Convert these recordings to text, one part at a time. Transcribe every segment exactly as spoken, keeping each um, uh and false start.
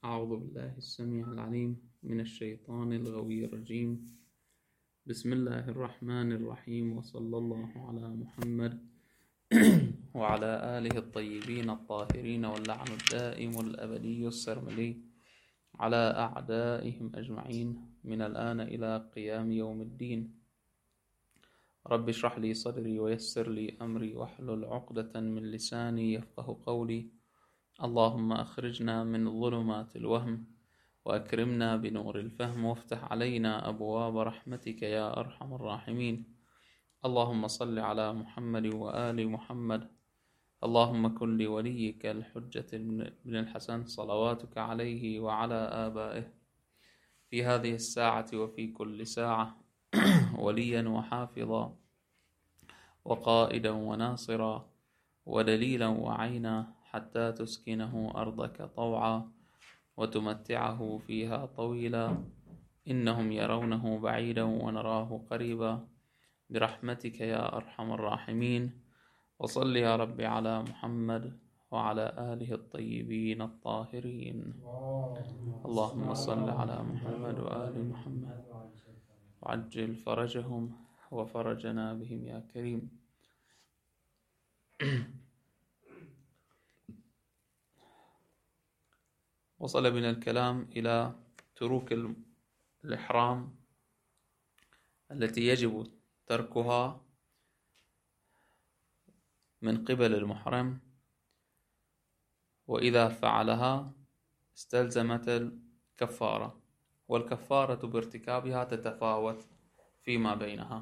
أعوذ بالله السميع العليم من الشيطان الغوي الرجيم. بسم الله الرحمن الرحيم، وصلى الله على محمد وعلى آله الطيبين الطاهرين، واللعن الدائم الأبدي السرمدي على أعدائهم أجمعين من الآن إلى قيام يوم الدين. رب اشرح لي صدري ويسر لي أمري واحلل عقدة من لساني يفقه قولي. اللهم أخرجنا من ظلمات الوهم وأكرمنا بنور الفهم، وافتح علينا أبواب رحمتك يا أرحم الراحمين. اللهم صل على محمد وآل محمد. اللهم كن لوليك الحجة بن الحسن صلواتك عليه وعلى آبائه في هذه الساعة وفي كل ساعة وليا وحافظا وقائدا وناصرا ودليلا وعينا، حتى تسكنه أرضك طوعا وتمتعه فيها طويلا. إنهم يرونه بعيدا ونراه قريبا برحمتك يا أرحم الراحمين. وصل يا رب على محمد وعلى آله الطيبين الطاهرين. اللهم صل على محمد وآل محمد وعجل فرجهم وفرجنا بهم يا كريم. وصل بنا الكلام إلى تروك الإحرام التي يجب تركها من قبل المحرم، وإذا فعلها استلزمت الكفارة، والكفارة بارتكابها تتفاوت فيما بينها.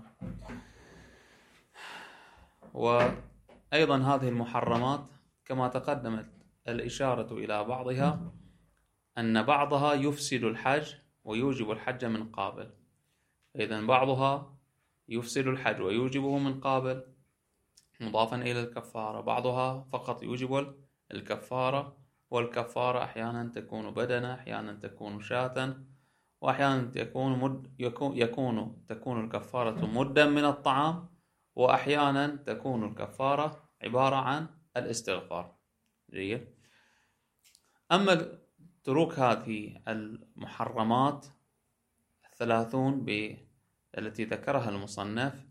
وأيضا هذه المحرمات كما تقدمت الإشارة إلى بعضها أن بعضها يفسد الحج ويوجب الحج من قابل. إذن بعضها يفسد الحج ويوجبه من قابل مضافا إلى الكفارة، بعضها فقط يوجب الكفارة، والكفارة أحيانا تكون بدنة، أحيانا تكون شاة، وأحيانا تكون مد يكون, يكون تكون الكفارة مدا من الطعام، وأحيانا تكون الكفارة عبارة عن الاستغفار. جيد. أما تروك هذه المحرمات الثلاثون التي ذكرها المصنف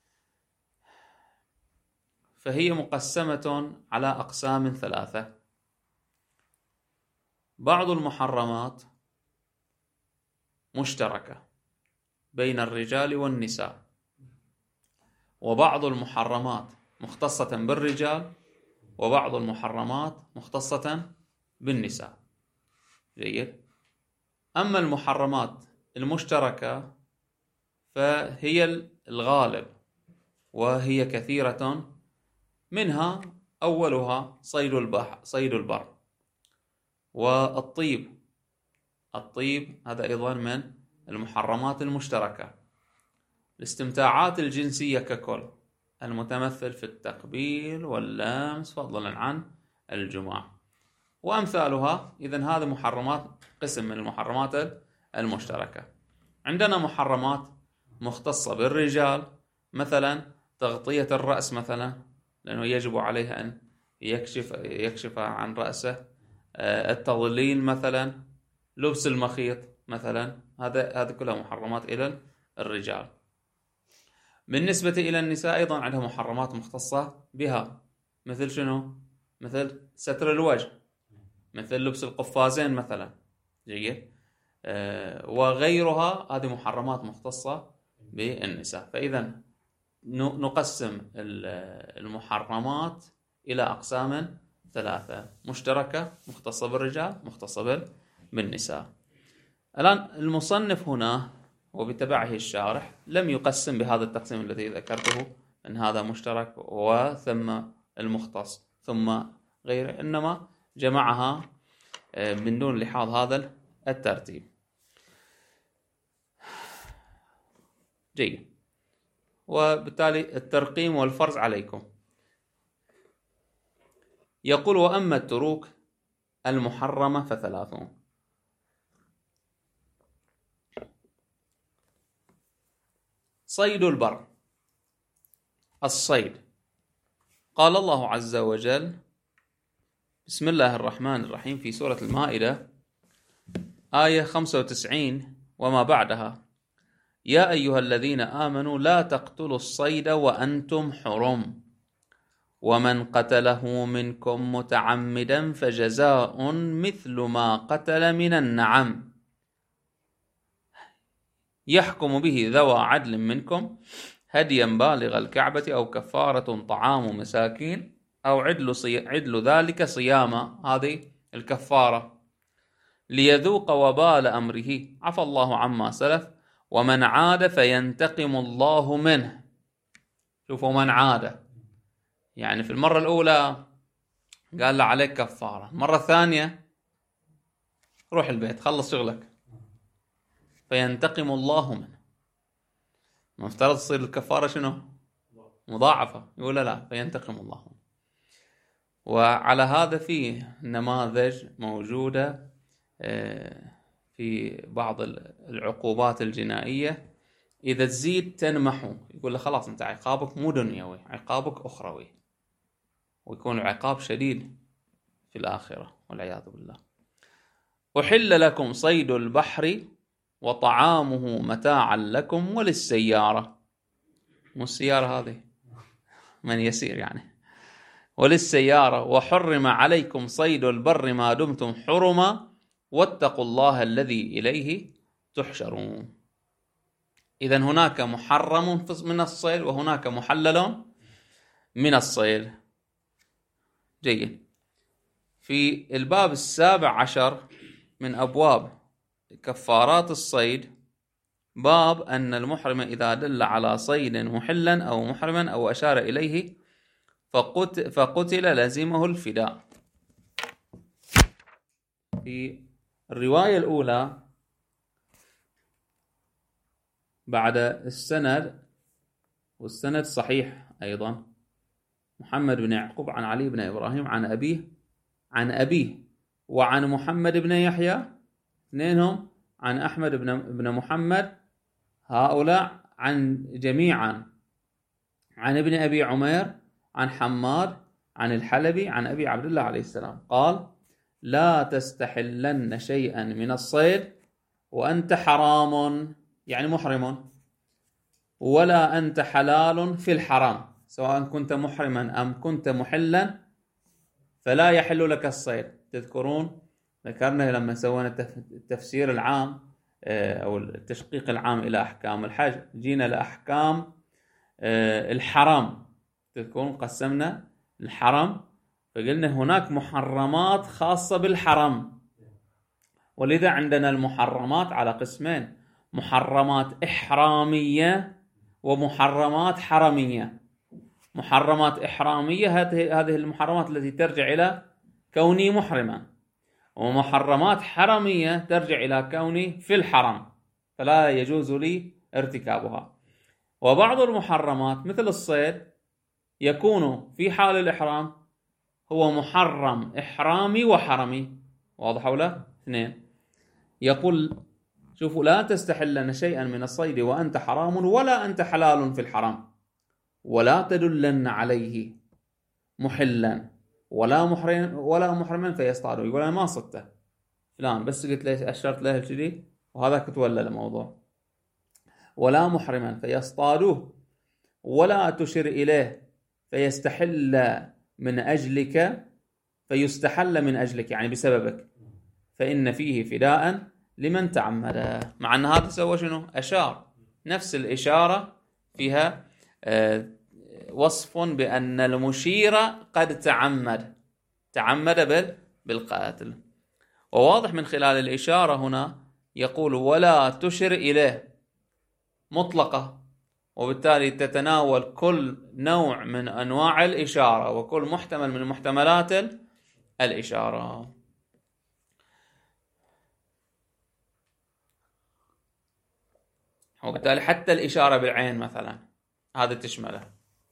فهي مقسمة على أقسام ثلاثة. بعض المحرمات مشتركة بين الرجال والنساء، وبعض المحرمات مختصة بالرجال، وبعض المحرمات مختصة بالنساء. جيد. أما المحرمات المشتركة فهي الغالب، وهي كثيرة، منها أولها صيد البحر صيد البر، والطيب. الطيب هذا أيضا من المحرمات المشتركة. الاستمتاعات الجنسية ككل، المتمثل في التقبيل واللمس فضلا عن الجماع وأمثالها. إذن هذه محرمات، قسم من المحرمات المشتركة. عندنا محرمات مختصة بالرجال، مثلا تغطية الرأس مثلا، لأنه يجب عليه أن يكشف يكشف عن رأسه. التظليل مثلا، لبس المخيط مثلا، هذا هذه كلها محرمات إلى الرجال. بالنسبة إلى النساء أيضا عندها محرمات مختصة بها، مثل شنو؟ مثل ستر الوجه، مثل لبس القفازين مثلا. جيد. آه وغيرها، هذه محرمات مختصة بالنساء. فإذا نقسم المحرمات إلى أقسام ثلاثة: مشتركة، مختصة بالرجال، مختصة بالنساء. الآن المصنف هنا وبتبعه الشارح لم يقسم بهذا التقسيم الذي ذكرته، أن هذا مشترك وثم المختص ثم غيره، إنما جمعها من دون لحاظ هذا الترتيب. جيد. وبالتالي الترقيم والفرز عليكم. يقول: وأما التروك المحرمة فثلاثون. صيد البر. الصيد، قال الله عز وجل: بسم الله الرحمن الرحيم في سورة المائدة: آية خمسة وتسعين وما بعدها: يا أيها الذين آمنوا لا تقتلوا الصيد وأنتم حرم ومن قتله منكم متعمدا فجزاء مثل ما قتل من النعم يحكم به ذوى عدل منكم هديا بالغ الكعبة أو كفارة طعام مساكين أو عدل, صي... عدل ذلك صياما، هذه الكفارة، ليذوق وبال أمره، عفى الله عما سلف، ومن عاد فينتقم الله منه. شوفوا، من عاد يعني في المرة الأولى قال له عليك كفارة، المرة الثانية روح البيت خلص شغلك، فينتقم الله منه. مفترض تصير الكفارة شنو؟ مضاعفة. يقول لا، فينتقم الله منه. وعلى هذا فيه نماذج موجودة في بعض العقوبات الجنائية، إذا تزيد تنمحو، يقول له خلاص أنت عقابك مو دنيوي، عقابك أخروي، ويكون العقاب شديد في الآخرة والعياذ بالله. أحل لكم صيد البحر وطعامه متاعا لكم وللسيارة. مو السيارة هذه، من يسير يعني، وللسيارة. وحرم عليكم صيد البر ما دمتم حرما واتقوا الله الذي إليه تحشرون. إذن هناك محرم من الصيد وهناك محلل من الصيد. جيد. في الباب السابع عشر من أبواب كفارات الصيد باب أن المحرم إذا دل على صيد محلا أو محرما أو أشار إليه فقتل, فقتل لزمه الفداء. في الرواية الأولى بعد السند، والسند صحيح أيضا، محمد بن يعقوب عن علي بن إبراهيم عن أبيه عن أبيه وعن محمد بن يحيى، اثنينهم عن أحمد بن محمد، هؤلاء عن جميعا عن ابن أبي عمير عن حماد عن الحلبي عن أبي عبد الله عليه السلام قال: لا تستحلن شيئا من الصيد وأنت حرام، يعني محرم، ولا أنت حلال في الحرام، سواء كنت محرما أم كنت محلا فلا يحل لك الصيد. تذكرون ذكرنا لما سوينا التفسير العام أو التشقيق العام إلى أحكام الحج، جينا لأحكام الحرام. تذكرون قسمنا الحرم فقلنا هناك محرمات خاصة بالحرم، ولذا عندنا المحرمات على قسمين: محرمات إحرامية ومحرمات حرمية. محرمات إحرامية هذه المحرمات التي ترجع إلى كوني محرما، ومحرمات حرمية ترجع إلى كوني في الحرم فلا يجوز لي ارتكابها. وبعض المحرمات مثل الصيد يكون في حال الإحرام هو محرم إحرامي وحرمي، واضح ولا؟ اثنين. يقول شوفوا: لا تستحلن شيئا من الصيد وأنت حرام ولا أنت حلال في الحرام، ولا تدلن عليه محلا ولا محرم ولا محرما فيصطادوا. يقول أنا ما صدته فلان، بس قلت له أشرت له كذي وهذاك تولى الموضوع. ولا محرما فيصطادوه ولا تشر إليه فيستحل من أجلك فيستحل من أجلك، يعني بسببك، فإن فيه فداء لمن تعمد. مع أن هذا سوى شنو؟ أشار. نفس الإشارة فيها آه وصف بأن المشير قد تعمد تعمد بالقاتل. وواضح من خلال الإشارة هنا يقول: ولا تشر إليه مطلقة، وبالتالي تتناول كل نوع من أنواع الإشارة وكل محتمل من محتملات الإشارة. وبالتالي حتى الإشارة بالعين مثلا هذا تشمله.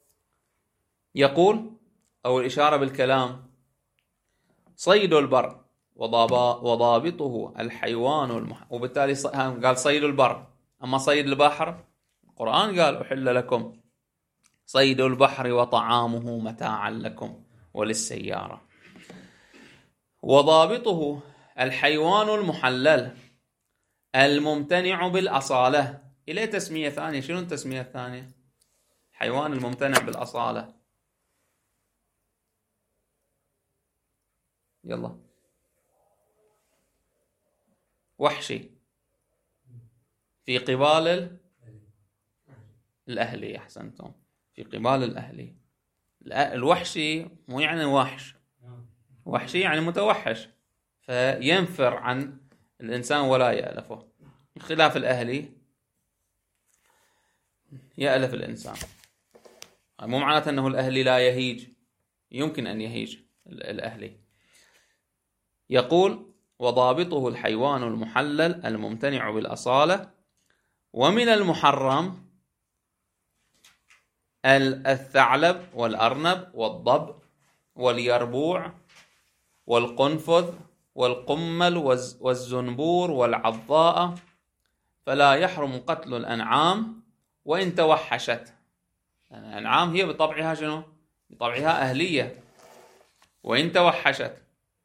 يقول أو الإشارة بالكلام: صيد البر وضابطه الحيوان المح... وبالتالي قال صيد البر. أما صيد البحر القرآن قال: أحل لكم صيد البحر وطعامه متاعا لكم وللسيارة. وضابطه الحيوان المحلل، الممتنع بالأصالة. إليه تسمية ثانية. شنو التسمية الثانية؟ حيوان الممتنع بالأصالة. يلا. وحشي في قبال الأهلي. أحسنتم. في قبال الأهلي. الوحشي مو يعني وحش، وحشي يعني متوحش، فينفر عن الإنسان ولا يألفه. خلاف الأهلي يألف الإنسان. مو معناته أنه الأهلي لا يهيج، يمكن أن يهيج الأهلي. يقول: وضابطه الحيوان المحلل الممتنع بالأصالة. ومن المحرم الثعلب والأرنب والضب واليربوع والقنفذ والقمل والزنبور والعضاء، فلا يحرم قتل الأنعام وإن توحشت. الأنعام هي بطبعها شنو؟ بطبعها أهلية، وإن توحشت.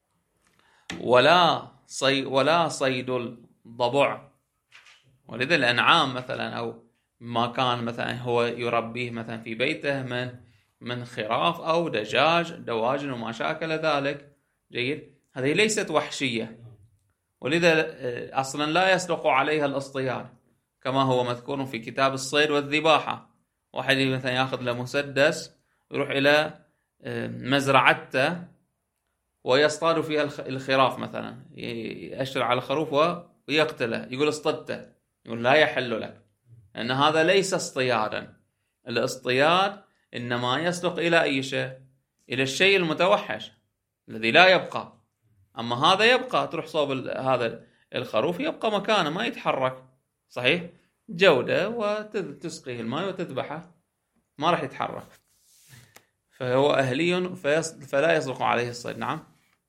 ولا صي ولا صيد الضبع. ولذا الأنعام مثلا أو ما كان مثلا هو يربيه مثلا في بيته من من خراف أو دجاج دواجن وما شاكل ذلك، جيد، هذه ليست وحشية، ولذا أصلا لا يصدق عليها الاصطياد كما هو مذكور في كتاب الصيد والذباحة. واحد مثلا ياخذ له مسدس يروح إلى مزرعته ويصطاد فيها الخراف مثلا، يأشر على الخروف ويقتله، يقول اصطدته، يقول لا يحل لك، لأن هذا ليس اصطيادا. الاصطياد إنما يصدق إلى أي شيء؟ إلى الشيء المتوحش الذي لا يبقى. أما هذا يبقى، تروح صوب هذا الخروف يبقى مكانه ما يتحرك، صحيح؟ جودة وتسقيه الماء وتذبحه، ما راح يتحرك، فهو أهلي فلا يصدق عليه الصيد. نعم.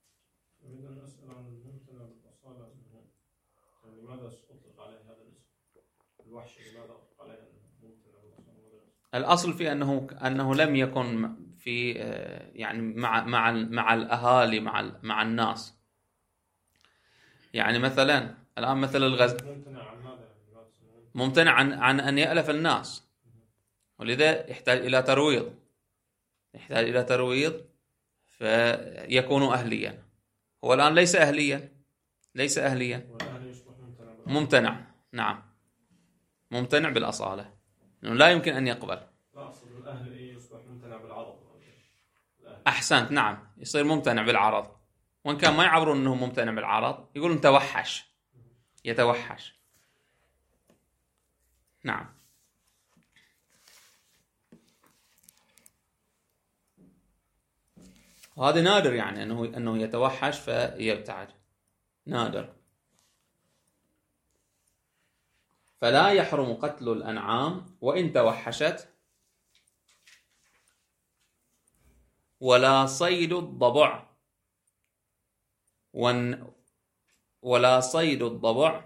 الأصل في أنه أنه لم يكن في يعني مع مع مع الأهالي مع مع الناس. يعني مثلا الآن مثل الغزل ممتنع عن عن أن يألف الناس، ولذا يحتاج إلى ترويض، يحتاج إلى ترويض فيكون أهليا. هو الآن ليس أهليا، ليس أهليا، ممتنع. نعم، ممتنع بالأصالة، إنه لا يمكن أن يقبل. لا أقصد الأهلي يصبح ممتنع بالعرض. أحسنت، نعم، يصير ممتنع بالعرض، وإن كان ما يعبرون أنه ممتنع بالعرض، يقولون توحش، يتوحش. نعم. وهذا نادر، يعني أنه أنه يتوحش فيبتعد، نادر. فلا يحرم قتل الأنعام وإن توحشت، ولا صيد الضبع ون ولا صيد الضبع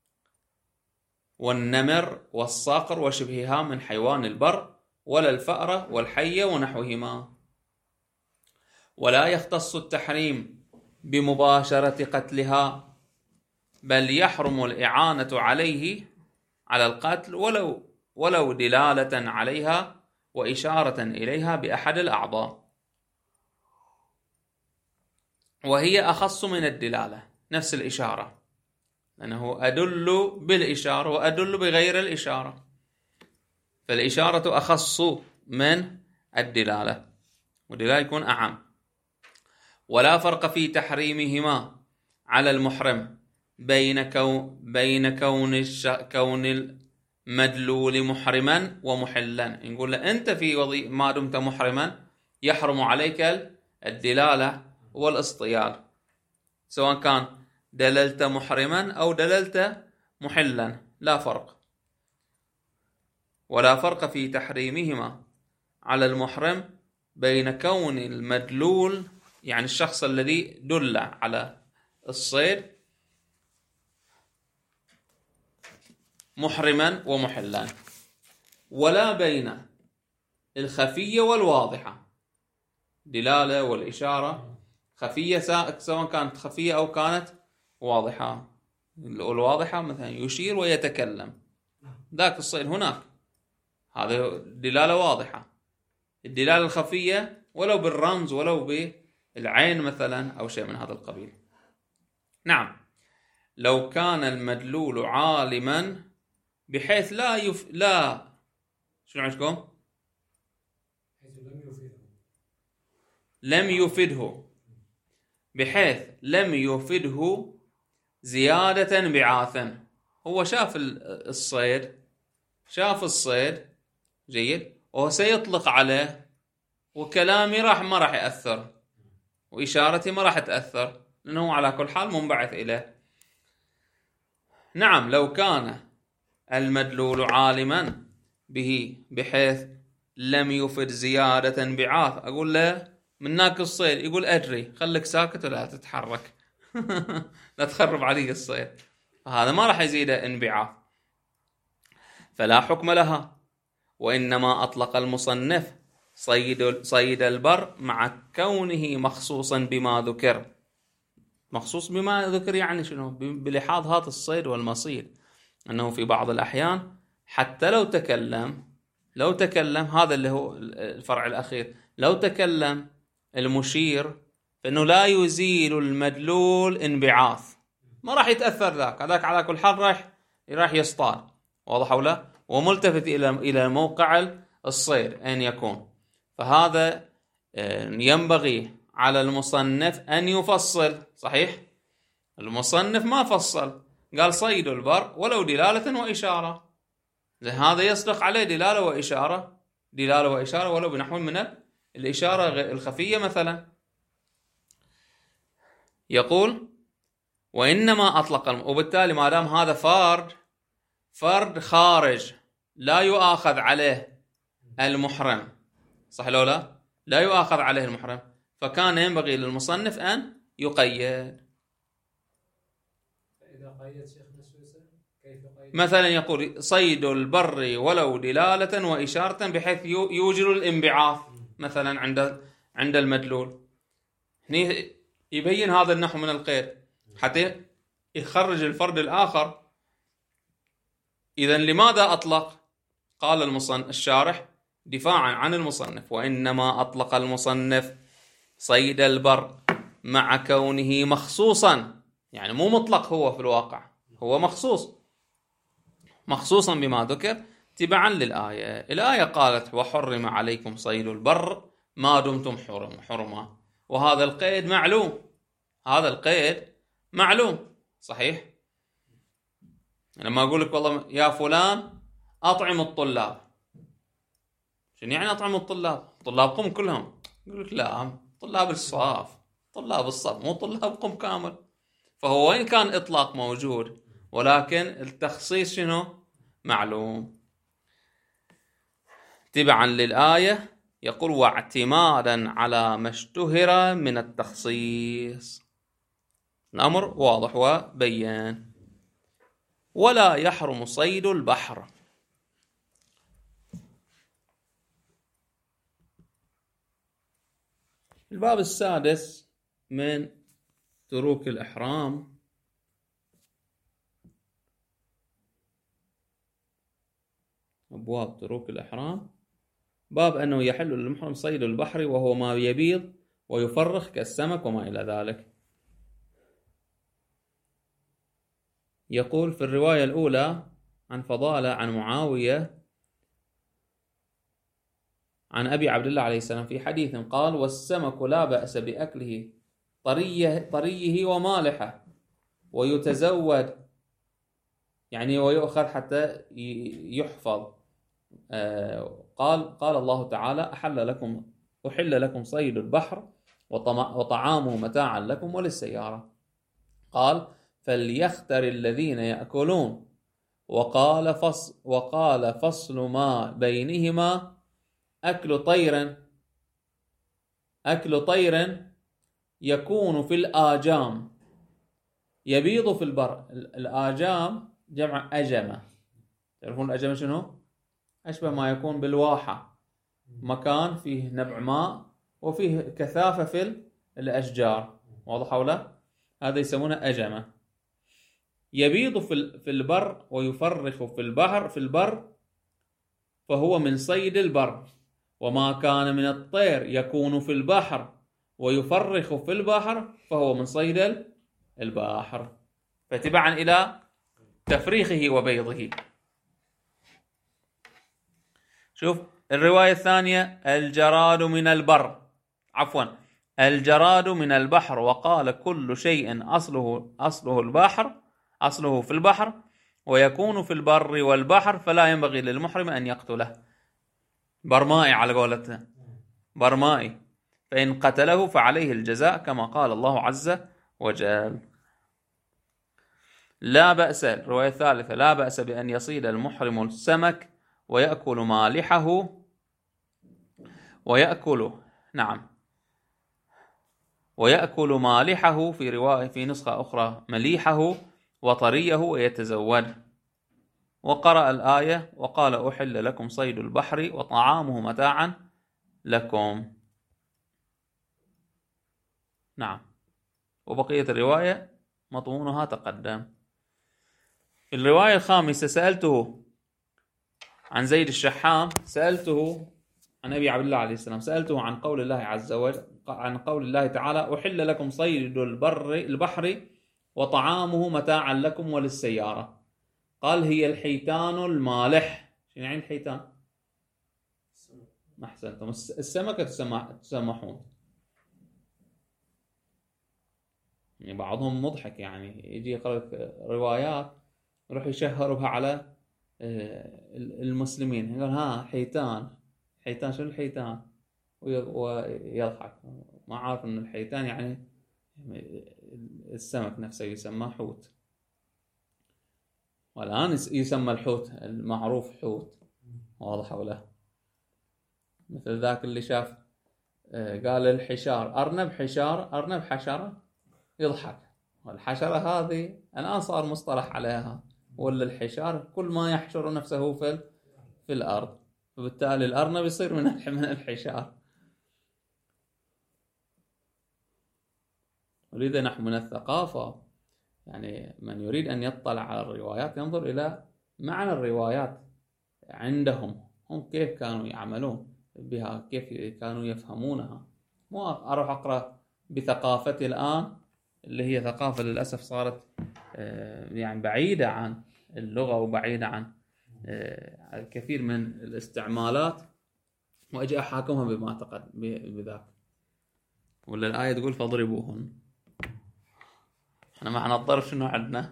والنمر والصقر وشبهها من حيوان البر، ولا الفأرة والحية ونحوهما. ولا يختص التحريم بمباشرة قتلها، بل يحرم الإعانة عليه على القتل ولو ولو دلالة عليها وإشارة إليها بأحد الأعضاء، وهي أخص من الدلالة، نفس الإشارة، لأنه أدل بالإشارة وأدل بغير الإشارة، فالإشارة أخص من الدلالة، والدلالة يكون أعم. ولا فرق في تحريمهما على المحرم بين كون بين كون الش... كون المدلول محرما ومحلا. نقول له أنت في وضي... ما دمت محرما يحرم عليك الدلالة والاصطياد، سواء كان دللت محرما أو دللت محلا، لا فرق. ولا فرق في تحريمهما على المحرم بين كون المدلول، يعني الشخص الذي دل على الصيد، محرما ومحلا، ولا بين الخفية والواضحة. دلالة والإشارة خفية سواء كانت خفية أو كانت واضحة، الواضحة مثلا يشير ويتكلم، ذاك الصيد هناك، هذا دلالة واضحة. الدلالة الخفية ولو بالرمز ولو بالعين مثلا أو شيء من هذا القبيل. نعم، لو كان المدلول عالما بحيث لا يف... لا شنو عندكم؟ لم يفده، بحيث لم يفده زيادة انبعاثا. هو شاف الصيد، شاف الصيد جيد، وسيطلق عليه، وكلامي راح ما راح يأثر، وإشارتي ما راح تأثر، لأنه على كل حال منبعث إليه. نعم، لو كان المدلول عالما به بحيث لم يفد زيادة انبعاث، أقول له من ناك الصيد، يقول أدري، خليك ساكت ولا تتحرك لا تخرب علي الصيد، هذا ما راح يزيد انبعاث، فلا حكم لها. وإنما أطلق المصنف صيد صيد البر مع كونه مخصوصا بما ذكر. مخصوص بما ذكر يعني شنو؟ بلحاظ هذا الصيد والمصيد، أنه في بعض الأحيان حتى لو تكلم لو تكلم هذا اللي هو الفرع الأخير، لو تكلم المشير فإنه لا يزيل المدلول انبعاث، ما راح يتأثر ذاك، هذاك على كل حال راح راح يصطاد، واضح ولا؟ وملتفت إلى إلى موقع الصيد أن يكون. فهذا ينبغي على المصنف أن يفصل. صحيح المصنف ما فصل، قال صيد البر ولو دلالة وإشارة، هذا يصدق عليه دلالة وإشارة، دلالة وإشارة ولو بنحو من الإشارة الخفية مثلا. يقول وإنما أطلق، وبالتالي ما دام هذا فرد فرد خارج لا يؤاخذ عليه المحرم، صح لو لا؟ لا يؤاخذ عليه المحرم، فكان ينبغي للمصنف أن يقيد. فإذا قيد شيخنا السويسري كيف يقيد؟ مثلا يقول صيد البر ولو دلالة وإشارة بحيث يوجد الانبعاث مثلا عند عند المدلول، هني يبين هذا النحو من القيد حتى يخرج الفرد الآخر. إذا لماذا أطلق؟ قال المصنف الشارح دفاعا عن المصنف وإنما أطلق المصنف صيد البر مع كونه مخصوصا، يعني مو مطلق، هو في الواقع هو مخصوص مخصوصا بما ذكر تبعا للآية. الآية قالت وحرم عليكم صيد البر ما دمتم حرم حرما، وهذا القيد معلوم، هذا القيد معلوم. صحيح، لما أقول لك والله يا فلان أطعم الطلاب، شنو يعني أطعم الطلاب؟ طلابكم كلهم؟ يقول لك لا، طلاب الصف، طلاب الصف مو طلابكم كامل. فهو وين كان إطلاق موجود، ولكن التخصيص شنو؟ معلوم تبعا للآية. يقول واعتمادا على ما اشتهر من التخصيص، الأمر واضح وبيان. ولا يحرم صيد البحر. الباب السادس من تروك الإحرام، أبواب تروك الإحرام، باب أنه يحل للمحرم صيد البحر وهو ما يبيض ويفرخ كالسمك وما إلى ذلك. يقول في الرواية الأولى عن فضالة عن معاوية عن أبي عبد الله عليه السلام في حديث قال والسمك لا بأس بأكله طريه, طريه ومالحه ويتزود، يعني ويؤخذ حتى يحفظ. آه قال قال الله تعالى أحل لكم أحل لكم صيد البحر وطعامه متاعا لكم وللسيارة. قال فليختر الذين يأكلون، وقال فصل, وقال فصل ما بينهما أكل طير أكل طير يكون في الآجام يبيض في البر. الآجام جمع أجمة، تعرفون الأجمة شنو؟ أشبه ما يكون بالواحة، مكان فيه نبع ماء وفيه كثافة في الأشجار، واضح ولا؟ هذا يسمونه أجمة. يبيض في البر ويفرخ في البحر في البر فهو من صيد البر، وما كان من الطير يكون في البحر ويفرخ في البحر فهو من صيد البحر، فتبعا إلى تفريخه وبيضه. شوف الرواية الثانية: الجراد من البر، عفوا الجراد من البحر، وقال كل شيء أصله أصله البحر أصله في البحر ويكون في البر والبحر، فلا ينبغي للمحرم أن يقتله. برمائي على قولتنا، برمائي، فإن قتله فعليه الجزاء كما قال الله عز وجل. لا بأس، الرواية الثالثة: لا بأس بأن يصيد المحرم السمك ويأكل مالحه ويأكل نعم ويأكل مالحه، في رواية في نسخة أخرى مليحه وطريه، ويتزود. وقرأ الآية: وقال أحل لكم صيد البحر وطعامه متاعا لكم. نعم. وبقية الرواية مضمونها تقدم. في الرواية الخامسة: سألته عن زيد الشحام، سألته عن أبي عبد الله عليه السلام، سألته عن قول الله عز وجل، عن قول الله تعالى: أحل لكم صيد البر البحر وطعامه متاعا لكم وللسيارة. قال: هي الحيتان المالح. شنو يعني الحيتان؟ أحسنتم، السمكة تسمحون. يعني بعضهم مضحك، يعني يجي يقرأ روايات يروح يشهرها على المسلمين، يقول ها حيتان، حيتان شنو الحيتان؟ ويضحك، ما عارف ان الحيتان يعني السمك نفسه يسمى حوت، والآن يسمى الحوت المعروف حوت، واضح ولا؟ مثل ذاك اللي شاف قال الحشار أرنب، حشار أرنب حشرة، يضحك. والحشرة هذه الآن صار مصطلح عليها، ولا الحشار كل ما يحشر نفسه في في الأرض، فبالتالي الأرنب يصير من من الحشار. ولذا نحن من الثقافة، يعني من يريد أن يطلع على الروايات ينظر إلى معنى الروايات عندهم، هم كيف كانوا يعملون بها، كيف كانوا يفهمونها. مو أروح أقرأ بثقافتي الآن اللي هي ثقافة للأسف صارت يعني بعيدة عن اللغة وبعيدة عن الكثير من الاستعمالات، وأجي أحاكمها بما اعتقد بذاك. ولا الآية تقول فاضربوهن، احنا معنى الضرب شنو عندنا؟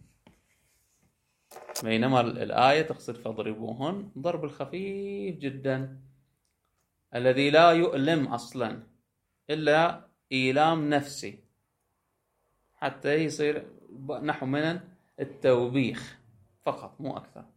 بينما الآية تقصد فاضربوهن ضرب الخفيف جدا الذي لا يؤلم أصلا إلا إيلام نفسي، حتى يصير نحو من التوبيخ فقط مو أكثر.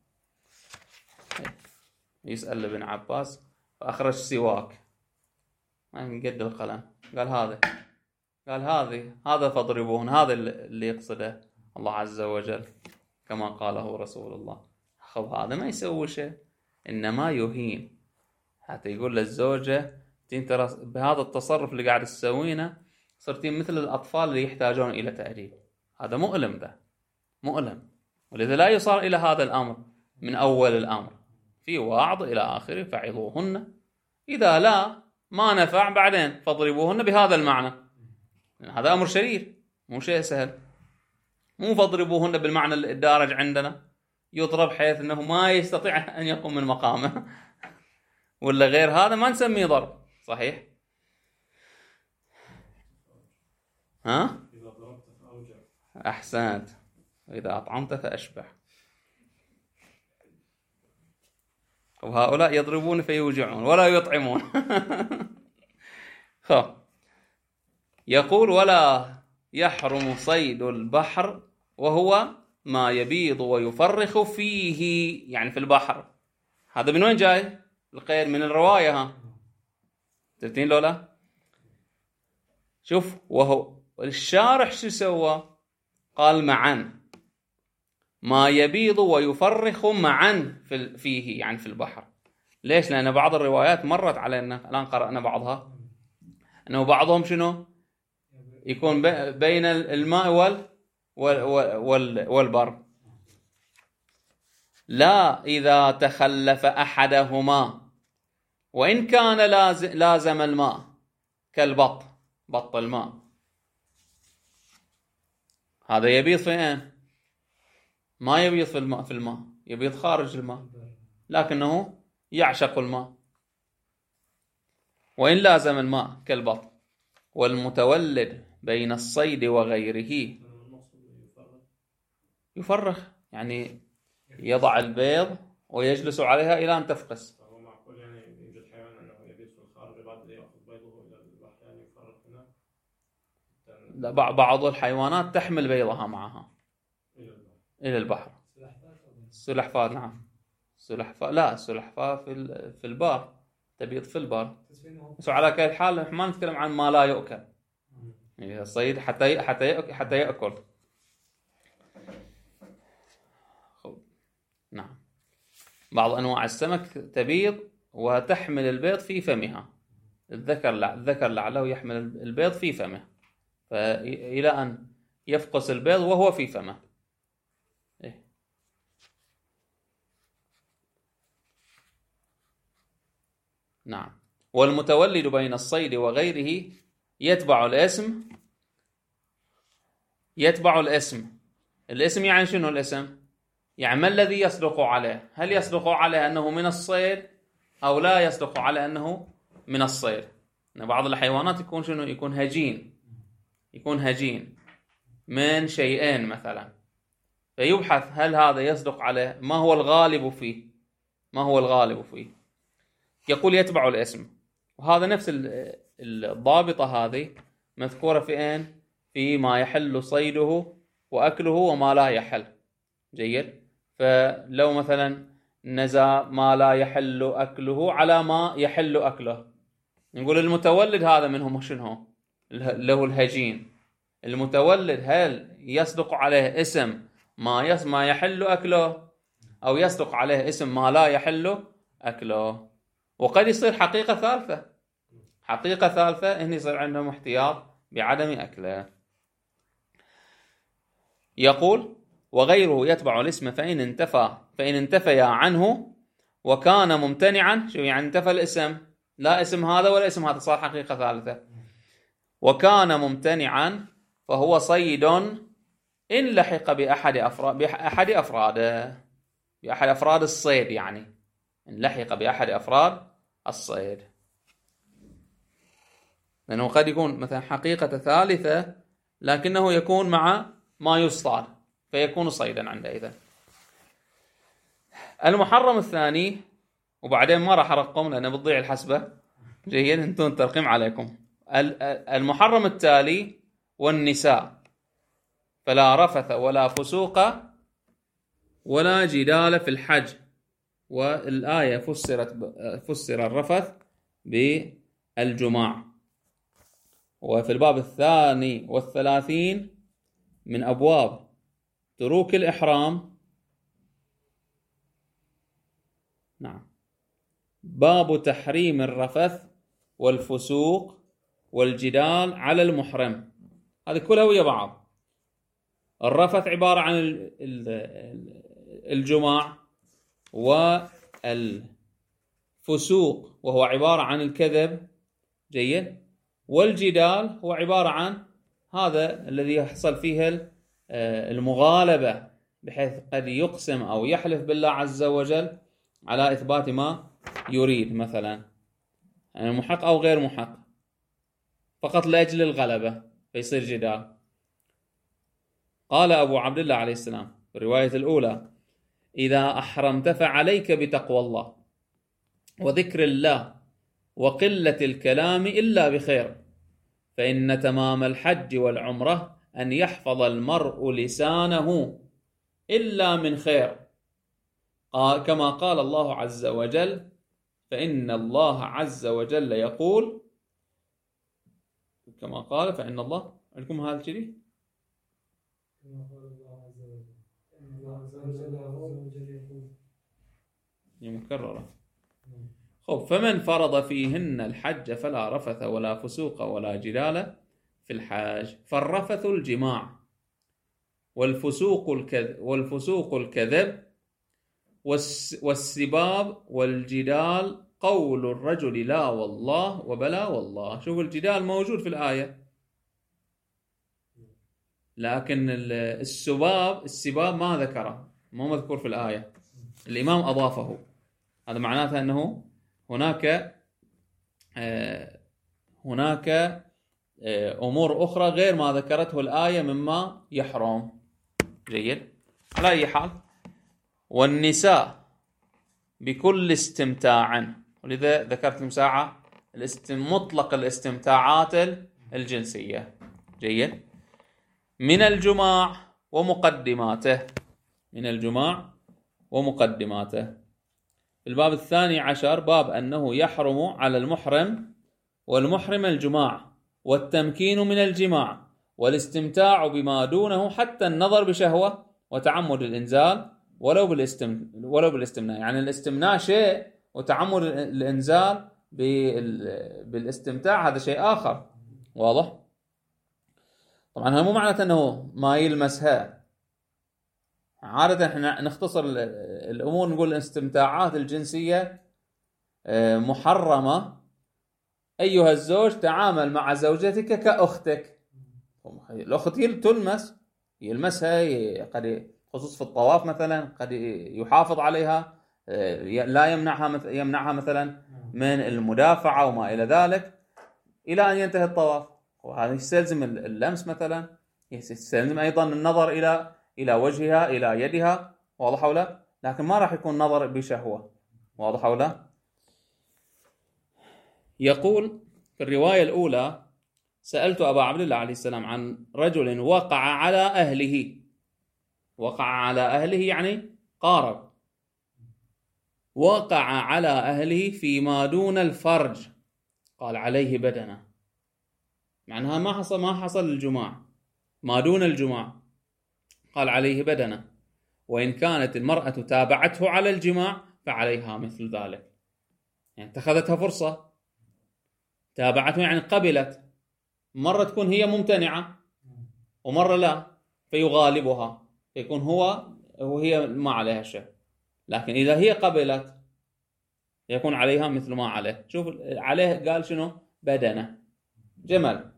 يسأل ابن عباس: فأخرج سواك، ما يقد القلم، قال هذا، قال هذه هذا فاضربوهن، هذا اللي يقصده الله عز وجل كما قاله رسول الله. خب هذا ما يسوي شيء، إنما يهين، حتى يقول للزوجة: ترى بهذا التصرف اللي قاعد تسوينه صرتين مثل الأطفال اللي يحتاجون إلى تأديب. هذا مؤلم، ذا مؤلم، ولذا لا يصار إلى هذا الأمر من أول الأمر، في وعظ إلى آخره، فعظوهن، إذا لا ما نفع بعدين فاضربوهن بهذا المعنى. هذا أمر شرير، مو شيء سهل. مو فاضربوهن بالمعنى الدارج عندنا، يضرب حيث أنه ما يستطيع أن يقوم من مقامه ولا غير هذا، ما نسميه ضرب صحيح. ها؟ أحسنت، وإذا أطعمت فأشبع. وهؤلاء يضربون فيوجعون ولا يطعمون. خب يقول: ولا يحرم صيد البحر وهو ما يبيض ويفرخ فيه، يعني في البحر. هذا من وين جاي القيد؟ من الرواية، ها تبتين لولا؟ شوف، وهو الشارح شو سوى؟ قال معا، ما يبيض ويفرخ معا فيه، يعني في البحر. ليش؟ لأن بعض الروايات مرت علينا الآن، قرأنا بعضها، أنه بعضهم شنو يكون بين الماء والبر. لا إذا تخلف أحدهما وإن كان لازم الماء كالبط، بط الماء، هذا يبيض فين؟ ما يبيض في الماء، في الماء يبيض خارج الماء، لكنه يعشق الماء. وإن لازم الماء كالبط. والمتولد بين الصيد وغيره يفرخ، يعني يضع البيض ويجلس عليها إلى أن تفقس. هو معقول يعني يوجد حيوان أنه يبيض في الخارج بعد يأخذ بيضه إلى البحر يعني يفرخ هنا؟ لا، بعض الحيوانات تحمل بيضها معها إلى البحر. السلحفاة، نعم السلحفاة، لا السلحفاة في في البار، تبيض في البار. بس على كل حال ما نتكلم عن ما لا يؤكل، يعني الصيد حتى حتى حتى يأكل. نعم، بعض أنواع السمك تبيض وتحمل البيض في فمها. الذكر الذكر لعله يحمل البيض في فمه، فإلى أن يفقس البيض وهو في فمه. إيه؟ نعم. والمتولد بين الصيد وغيره يتبع الاسم. يتبع الاسم. الاسم يعني شنو الاسم؟ يعني ما الذي يصدق عليه؟ هل يصدق عليه أنه من الصيد أو لا يصدق عليه أنه من الصيد؟ يعني بعض الحيوانات يكون شنو؟ يكون هجين، يكون هجين من شيئين مثلا، فيبحث هل هذا يصدق عليه، ما هو الغالب فيه، ما هو الغالب فيه. يقول يتبع الاسم، وهذا نفس الضابطة هذه مذكورة في أين؟ في ما يحل صيده وأكله وما لا يحل. جيد. فلو مثلا نزى ما لا يحل أكله على ما يحل أكله، نقول المتولد هذا منهم شنو؟ له الهجين. المتولد هل يصدق عليه اسم ما يس ما يحل أكله، أو يصدق عليه اسم ما لا يحل أكله؟ وقد يصير حقيقة ثالثة، حقيقة ثالثة إن يصير عندهم احتياط بعدم أكله. يقول وغيره يتبع الاسم فإن انتفى فإن انتفيا عنه وكان ممتنعا. شو يعني انتفى الاسم؟ لا اسم هذا ولا اسم هذا، صار حقيقة ثالثة. وكان ممتنعا فهو صيد إن لحق بأحد أفراد بأحد أفراده بأحد أفراد الصيد، يعني إن لحق بأحد أفراد الصيد، لأنه قد يكون مثلا حقيقة ثالثة لكنه يكون مع ما يصطاد فيكون صيدا عندئذ. المحرم الثاني، وبعدين ما راح أرقم لأنه بتضيع الحسبة. جيد، انتم ترقيم عليكم. المحرم التالي والنساء، فلا رفث ولا فسوق ولا جدال في الحج. والآية فسرت فسر الرفث بالجماع. وفي الباب الثاني والثلاثين من أبواب تروك الإحرام، نعم، باب تحريم الرفث والفسوق والجدال على المحرم. هذه كلها ويا بعض. الرفث عبارة عن الجماع، والفسوق وهو عبارة عن الكذب. جيد. والجدال هو عبارة عن هذا الذي يحصل فيه المغالبة، بحيث قد يقسم أو يحلف بالله عز وجل على إثبات ما يريد، مثلا يعني محق أو غير محق، فقط لأجل الغلبة فيصير جدال. قال أبو عبد الله عليه السلام في الرواية الأولى: إذا أحرمت فعليك بتقوى الله وذكر الله وقلة الكلام إلا بخير، فإن تمام الحج والعمرة أن يحفظ المرء لسانه إلا من خير، كما قال الله عز وجل: فإن الله عز وجل يقول، كما قال فإن الله عندكم هذا الشيء مكررة. خب، فمن فرض فيهن الحج فلا رفث ولا فسوق ولا جدال في الحاج. فالرفث الجماع، والفسوق الكذب والفسوق الكذب والسباب والجدال قول الرجل لا والله وبلا والله. شوف الجدال موجود في الآية، لكن السباب السباب ما ذكره، مو مذكور في الآية، الإمام أضافه. هذا معناته أنه هناك آه هناك آه أمور أخرى غير ما ذكرته الآية مما يحرم. جيد. على أي حال، والنساء بكل استمتاع، ولذا ذكرت من ساعة الاستم... مطلق الاستمتاعات الجنسية. جيد. من الجماع ومقدماته، من الجماع ومقدماته. الباب الثاني عشر باب أنه يحرم على المحرم والمحرم الجماع والتمكين من الجماع والاستمتاع بما دونه حتى النظر بشهوة وتعمد الإنزال ولو بالاستم... ولو بالاستمناء. يعني الاستمناء شيء وتعمد الإنزال بال... بالاستمتاع هذا شيء آخر. واضح؟ طبعا هذا مو معناته أنه ما يلمسها. عادة احنا نختصر الأمور، نقول الاستمتاعات الجنسية محرمة. أيها الزوج تعامل مع زوجتك كأختك. الأخت تلمس، يلمسها، قد خصوص في الطواف مثلا قد يحافظ عليها، لا يمنعها يمنعها مثلا من المدافعة وما إلى ذلك إلى أن ينتهي الطواف. وهذا يستلزم اللمس مثلا، يستلزم أيضا النظر إلى إلى وجهها إلى يدها. واضح أو لا؟ لكن ما راح يكون نظر بشهوة. واضح أو لا؟ يقول في الرواية الأولى: سألت أبا عبد الله عليه السلام عن رجل وقع على أهله. وقع على أهله يعني قارب. وقع على أهله فيما دون الفرج، قال عليه بدنة. معناها ما حصل ما حصل الجماع، ما دون الجماع، قال عليه بدنة. وإن كانت المرأة تابعته على الجماع فعليها مثل ذلك. يعني اتخذتها فرصة، تابعته يعني قبلت. مرة تكون هي ممتنعة ومرة لا، فيغالبها، يكون هو وهي ما عليها شيء. لكن إذا هي قبلت يكون عليها مثل ما عليه. شوف عليه قال شنو؟ بدنة، جمل،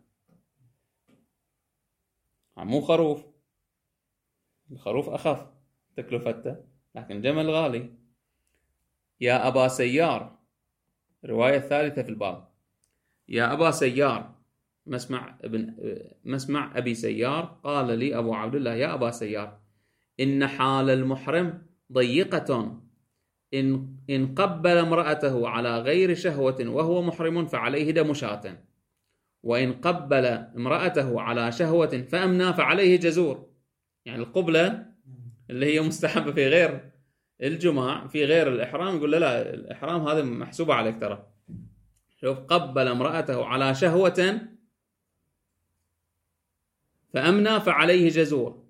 مو خروف. الخروف أخف تكلفته، لكن جمل غالي. يا أبا سيار، الرواية الثالثة في الباب: يا أبا سيار، مسمع ابن مسمع أبي سيار قال لي أبو عبد الله: يا أبا سيار، إن حال المحرم ضيقة، إن إن قبل امرأته على غير شهوة وهو محرم فعليه دم شاة، وإن قبل امرأته على شهوة فأمنى فعليه جزور. يعني القبلة اللي هي مستحبة في غير الجماع، في غير الإحرام، يقول له لا، الإحرام هذا محسوبة عليك ترى. شوف، قبل امرأته على شهوة فأمنى فعليه جزور.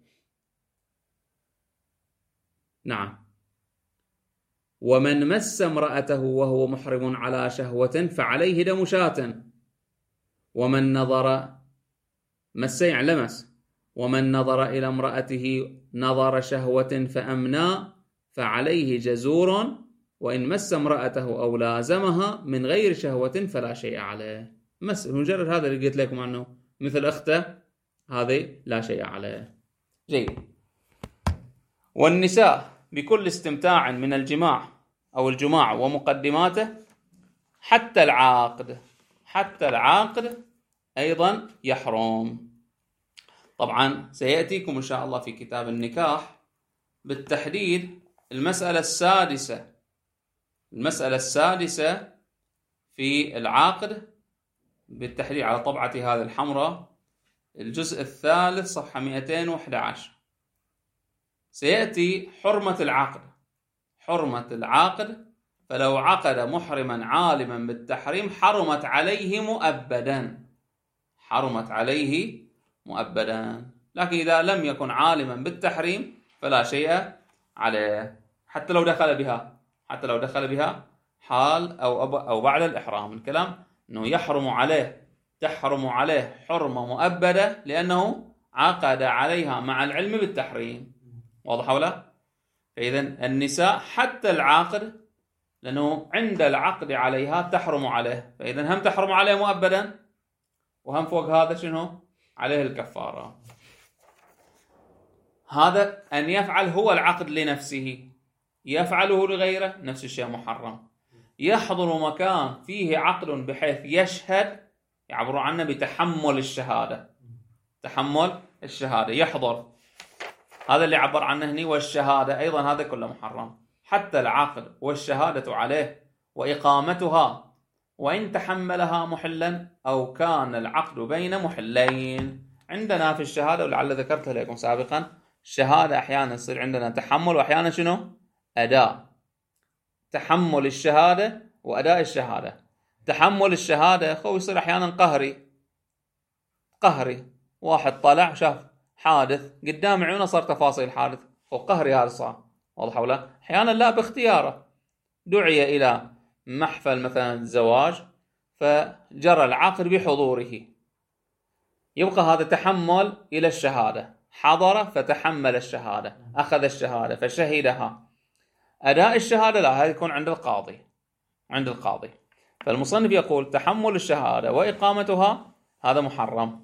نعم. ومن مس امرأته وهو محرم على شهوة فعليه دم شاة، ومن نظر مس يعني لمس، ومن نظر إلى امرأته نظر شهوة فأمنى فعليه جزور، وإن مس امرأته أو لازمها من غير شهوة فلا شيء عليه. مس مجرد هذا اللي قلت لكم عنه، مثل أخته هذه لا شيء عليه. جيد. والنساء بكل استمتاع من الجماع أو الجماع ومقدماته حتى العاقد، حتى العاقد أيضا يحرم. طبعا سيأتيكم إن شاء الله في كتاب النكاح بالتحديد المسألة السادسة، المسألة السادسة في العاقد بالتحديد على طبعة هذه الحمراء، الجزء الثالث صفحة مئتين وأحد عشر. سيأتي حرمة العقد، حرمة العقد. فلو عقد محرما عالما بالتحريم حرمت عليه مؤبدا، حرمت عليه مؤبدا. لكن إذا لم يكن عالما بالتحريم فلا شيء عليه، حتى لو دخل بها، حتى لو دخل بها حال أو أو بعد الإحرام. الكلام أنه يحرم عليه، تحرم عليه حرمة مؤبدة لأنه عقد عليها مع العلم بالتحريم. واضح ولا؟ فإذا النساء حتى العاقد، لأنه عند العقد عليها تحرم عليه، فإذا هم تحرم عليه مؤبدا، وهم فوق هذا شنو؟ عليه الكفارة. هذا أن يفعل هو العقد لنفسه، يفعله لغيره نفس الشيء محرم. يحضر مكان فيه عقد بحيث يشهد، يعبر عنه بتحمل الشهادة، تحمل الشهادة يحضر، هذا اللي عبر عنه هنا. والشهادة أيضا هذا كله محرم، حتى العقد والشهادة عليه وإقامتها، وإن تحملها محلا أو كان العقد بين محلين. عندنا في الشهادة، ولعل ذكرتها لكم سابقا، الشهادة أحيانا يصير عندنا تحمل وأحيانا شنو؟ أداء. تحمل الشهادة وأداء الشهادة. تحمل الشهادة خو يصير أحيانا قهري، قهري واحد طلع شاف حادث قدام عيونه صار تفاصيل الحادث، وقهري هذا صار. واضح ولا؟ أحيانا لا باختياره، دعي إلى محفل مثلا الزواج فجرى العقد بحضوره، يبقى هذا تحمل إلى الشهادة، حضر فتحمل الشهادة، أخذ الشهادة فشهدها. أداء الشهادة لا، هذا يكون عند القاضي، عند القاضي. فالمصنف يقول تحمل الشهادة وإقامتها هذا محرم.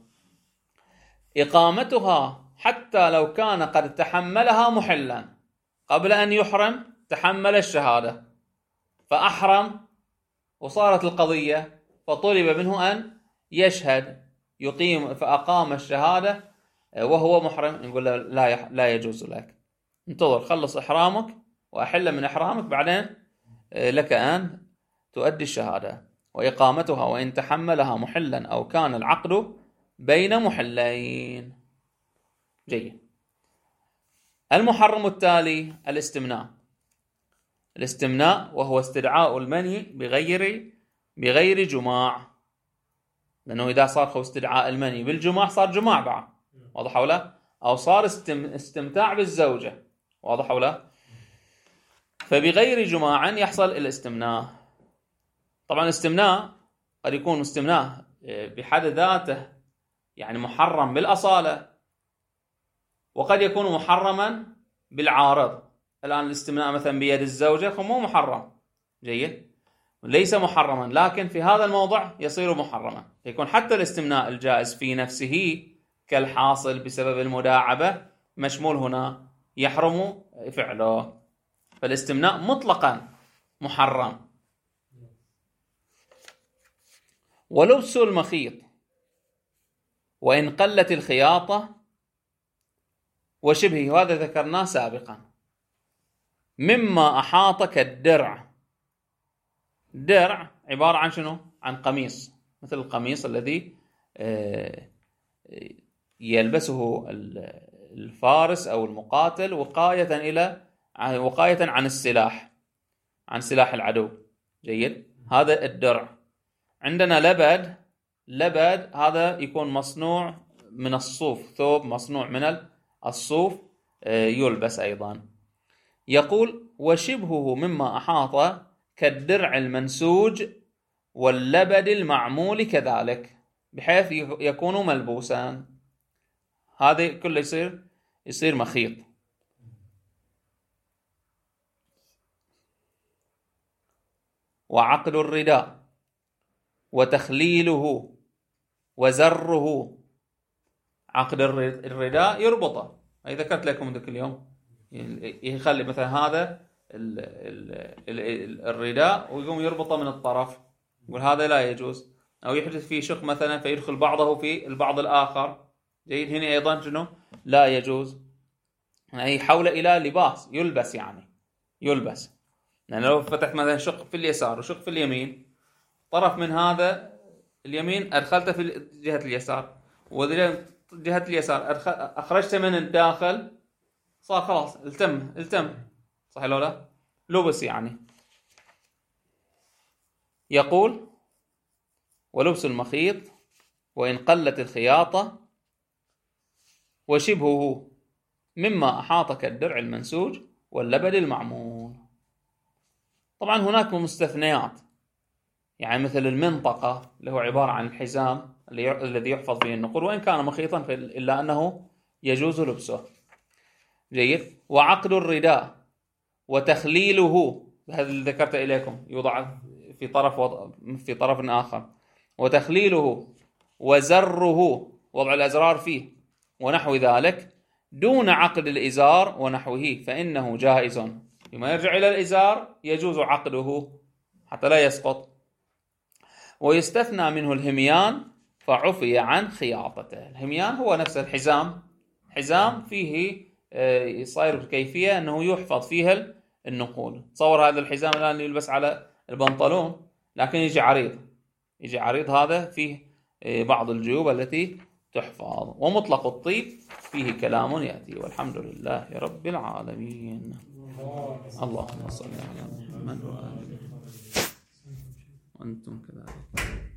إقامتها حتى لو كان قد تحملها محلا، قبل أن يحرم تحمل الشهادة فأحرم وصارت القضية، فطلب منه أن يشهد يقيم، فأقام الشهادة وهو محرم، نقول له لا لا يجوز لك، انتظر خلص إحرامك وأحل من إحرامك بعدين لك أن تؤدي الشهادة. وإقامتها وإن تحملها محلا أو كان العقد بين محلين. جيد. المحرم التالي الاستمناء. الاستمناء وهو استدعاء المني بغير بغير جماع، لأنه إذا صار خو استدعاء المني بالجماع صار جماع بعد. واضح ولا؟ أو صار استم... استمتاع بالزوجة. واضح ولا؟ فبغير جماع يحصل الاستمناء. طبعا الاستمناء قد يكون استمناء بحد ذاته يعني محرم بالأصالة، وقد يكون محرما بالعارض. الآن الاستمناء مثلا بيد الزوجة فمو محرم، جيد، ليس محرما، لكن في هذا الموضع يصير محرما. يكون حتى الاستمناء الجائز في نفسه كالحاصل بسبب المداعبة مشمول هنا، يحرم فعله. فالاستمناء مطلقا محرم. ولبس المخيط وإن قلت الخياطة وشبهه، هذا ذكرناه سابقا. مما أحاط كالدرع. درع عبارة عن شنو؟ عن قميص، مثل القميص الذي يلبسه الفارس أو المقاتل وقاية إلى وقاية عن السلاح، عن سلاح العدو. جيد. هذا الدرع. عندنا لبد. لبد هذا يكون مصنوع من الصوف، ثوب مصنوع من الصوف يلبس أيضا. يقول وشبهه مما أحاط كالدرع المنسوج واللبد المعمول كذلك، بحيث يكون ملبوسا. هذا كله يصير يصير مخيط. وعقد الرداء وتخليله وزره. عقد الرداء يربطه، أي ذكرت لكم ذاك اليوم، يخلي مثلا هذا الرداء ويقوم يربطه من الطرف، يقول هذا لا يجوز. أو يحدث فيه شق مثلا فيدخل بعضه في البعض الآخر. جيد. هنا أيضا شنو؟ لا يجوز. يعني حول إلى لباس يلبس، يعني يلبس. يعني لو فتحت مثلا شق في اليسار وشق في اليمين، طرف من هذا اليمين أدخلته في جهة اليسار، وجهة اليسار أخرجته من الداخل، صار خلاص التم التم صح لو لا؟ لبس يعني. يقول ولبس المخيط وإن قلت الخياطة وشبهه مما أحاط كالدرع المنسوج واللبد المعمول. طبعا هناك مستثنيات، يعني مثل المنطقة اللي هو عبارة عن الحزام الذي يحفظ فيه النقود، وإن كان مخيطا إلا أنه يجوز لبسه. جيد. وعقد الرداء وتخليله، هذا اللي ذكرت إليكم، يوضع في طرف وضع في طرف آخر. وتخليله وزره، وضع الأزرار فيه ونحو ذلك، دون عقد الإزار ونحوه، فإنه جائز. لما يرجع إلى الإزار يجوز عقده حتى لا يسقط. ويستثنى منه الهميان فعفي عن خياطته. الهميان هو نفس الحزام، حزام فيه صاير بكيفية أنه يحفظ فيها النقود. تصور هذا الحزام الآن يلبس على البنطلون، لكن يجي عريض، يجي عريض هذا فيه بعض الجيوب التي تحفظ. ومطلق الطيب فيه كلام يأتي، والحمد لله رب العالمين. اللهم صل على محمد وآله وأنتم كذلك.